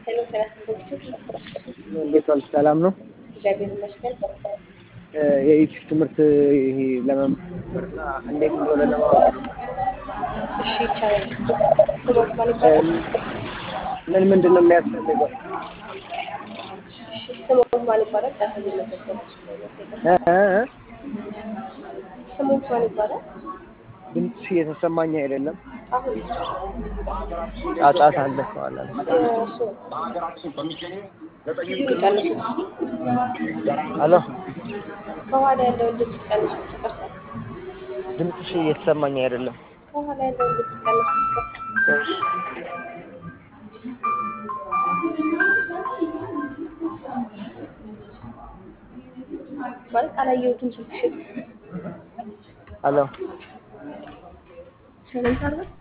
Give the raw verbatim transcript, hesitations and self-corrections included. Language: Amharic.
ሄሎ ጤና ይስጥልኝ። እንዴት ዋልሽ? ሰላም ነው? እግዚአብሔር ይመስገን። የዩቲዩብ ትምህርት ይሄ ለመማርና እንዴት እንደሆነ ለማወቅ ነበር። እሺ ይቻላል። ስሞት ማን ይባላል? ምን ምንድን ነው የሚያስፈልገው? እሺ ስሞት ማን ይባላል? ዳታ እየመዘገብኩ ስለሆነ ቴክስት እ እ እ? ስሞት ማን ይባላል? ድምፅሽ እየተሰማኝ አይደለም። አሁን ጫጫታ አለ ከኋላ ላይ። እሱ ቲቪውን ቀንሱት። አሎ፣ ከኋላ ያለውን ድምፅ ቀንሱት። ይቅርታ። ድምፅሽ እየተሰማኝ አይደለም። ከኋላ ያለውን ድምፅ ቀንሱት። ይቅርታ። ማለት አላየሁትም ስልክሽን። አሎ፣ ሳይለንት አድርገው